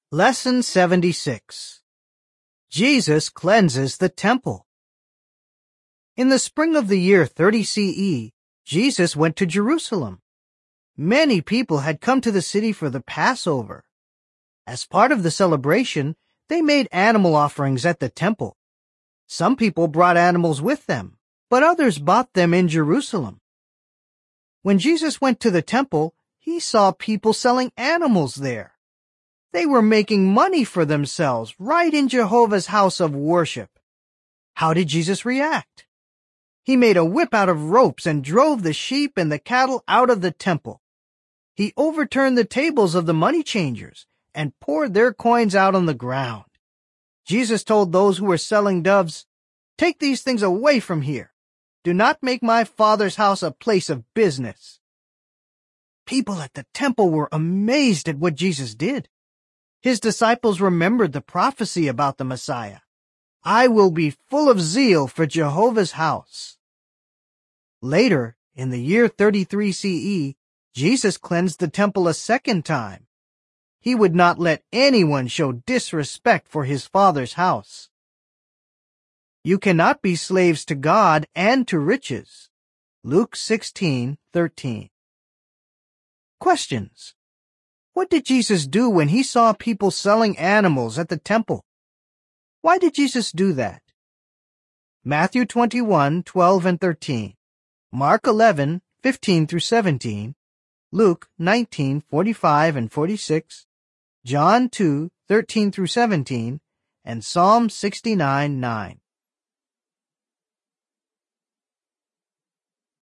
Lesson 76. Jesus cleanses the temple. In the spring of the year 30 CE, Jesus went to Jerusalem. Many people had come to the city for the Passover. As part of the celebration, they made animal offerings at the temple. Some people brought animals with them, but others bought them in Jerusalem. When Jesus went to the temple, he saw people selling animals there. They were making money for themselves right in Jehovah's house of worship. How did Jesus react? He made a whip out of ropes and drove the sheep and the cattle out of the temple. He overturned the tables of the money changers and poured their coins out on the ground. Jesus told those who were selling doves, "Take these things away from here. Do not make my Father's house a place of business." People at the temple were amazed at what Jesus did. His disciples remembered the prophecy about the Messiah. "I will be full of zeal for Jehovah's house." Later, in the year 33 CE, Jesus cleansed the temple a second time. He would not let anyone show disrespect for his Father's house. You cannot be slaves to God and to riches. Luke 16:13. Questions. What did Jesus do when he saw people selling animals at the temple? Why did Jesus do that? Matthew 21:12 and 13, Mark 11:15 through 17, Luke 19:45 and 46, John 2:13 through 17, and Psalm 69:9.